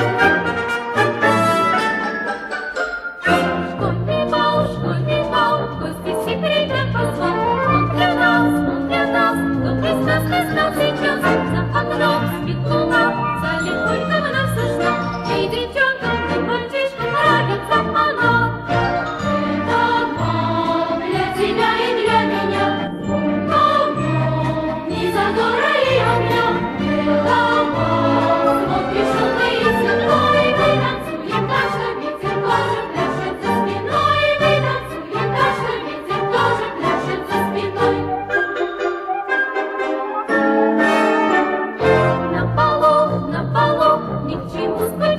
Школьный бал, гости все придет позвал. Он для нас, добрый сказ настал сейчас. За окном спит луна, за легонько она сошла. И девчонкам, и мальчишкам нравится она. Это бал для тебя и для меня. Не задора и огня. Это бал, смотришь, шумный и святой. Мы танцуем, каждый ветер тоже пляшет за спиной. Мы танцуем, каждый ветер тоже пляшет за спиной. На полу ни к чему скучать.